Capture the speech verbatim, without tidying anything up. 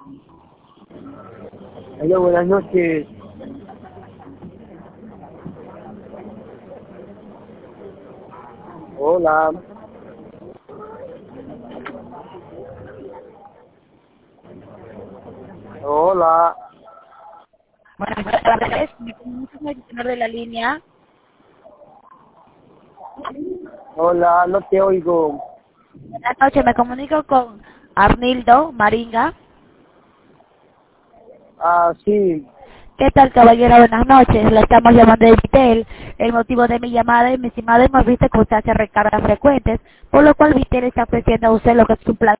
Hola, buenas noches. Hola. Hola. Buenas tardes, me comunico con el tenor de la línea. Hola, no te oigo. Buenas noches, me comunico con Arnildo Maringa. Ah, sí. ¿Qué tal, caballero? Buenas noches, la estamos llamando de Vitel. El motivo de mi llamada es, mi estimado, hemos visto que usted hace recargas frecuentes, por lo cual Vitel está ofreciendo a usted lo que es su plan